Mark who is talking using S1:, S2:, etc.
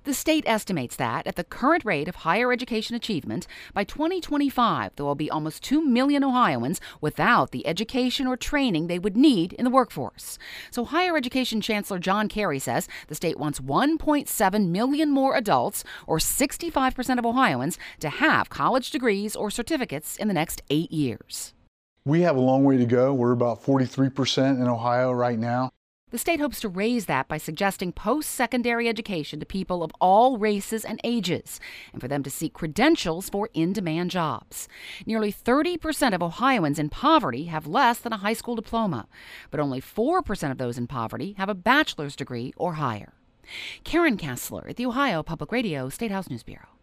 S1: The state estimates that, at the current rate of higher education achievement, by 2025 there will be almost 2 million Ohioans without the education or training they would need in the workforce. So Higher Education Chancellor John Kerry says the state wants 1.7 million more adults, or 65% of Ohioans, to have college degrees or certificates in the next 8 years.
S2: We have a long way to go. We're about 43% in Ohio right now.
S1: The state hopes to raise that by suggesting post-secondary education to people of all races and ages, and for them to seek credentials for in-demand jobs. Nearly 30% of Ohioans in poverty have less than a high school diploma, but only 4% of those in poverty have a bachelor's degree or higher. Karen Kessler at the Ohio Public Radio State House News Bureau.